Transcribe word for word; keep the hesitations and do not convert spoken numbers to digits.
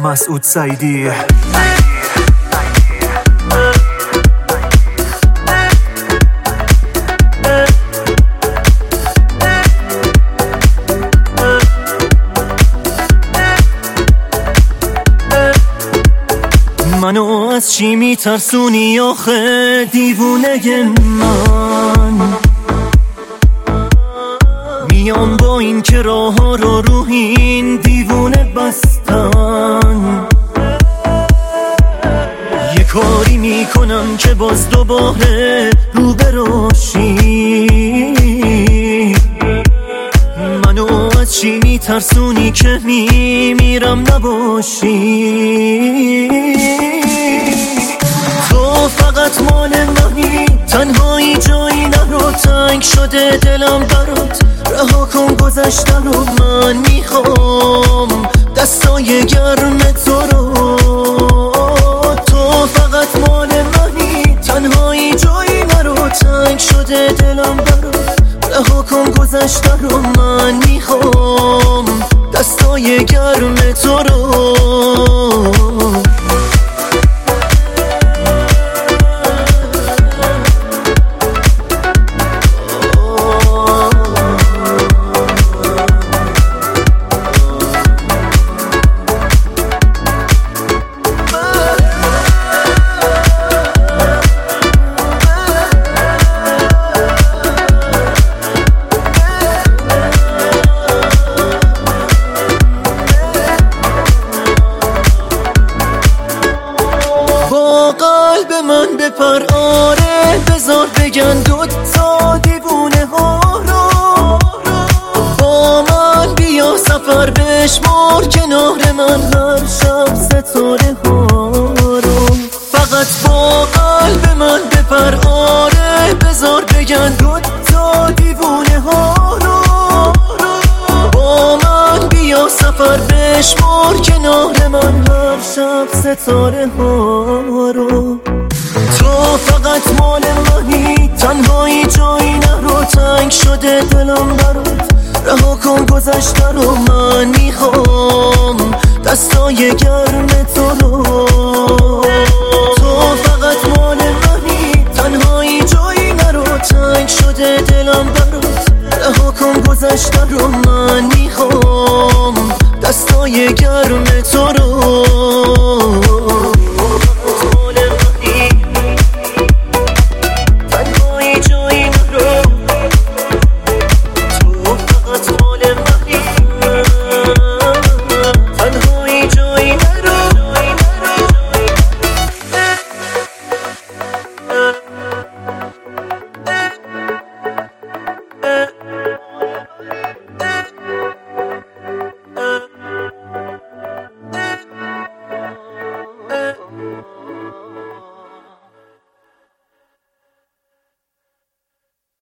مسعود سعیدی. منو از چی میترسونی آخه دیوونه من؟ میام با این که راه ها رو روح این دیوونه بستن. یه کاری میکنم که باز دوباره رو براشی. منو از چی میترسونی که میمیرم نباشی؟ تو فقط مال منی، تنهایی جایی نرو، تنگ شده دلم برات، رها کن گذشته رو. من میخوام دستای گرم تو رو. تو فقط مال منی، تنهایی جایی نرو، تنگ شده دلم برات، رها کن گذشته رو. من میخوام دستای گرم تو رو. قلب من بپر، آره بذار بگن دوتا دیوونه ها رو. با من بیا سفر بشمار کنار من هر شب ستاره ها رو. فقط با قلب من بپر، آره بذار بگن دوتا دیوونه ها رو. با من بیا سفر بشمار کنار من هر شب ستاره ها رو. تو فقط مال منی، تنهایی جایی نرو، تنگ شده دلم برات، رها کن گذشته رو. من میخوام دستای گرم تو رو. تو فقط مال منی، تنهایی جایی نرو، تنگ شده دلم برات، رها کن گذشته رو. من میخوام دستای گرم تو رو.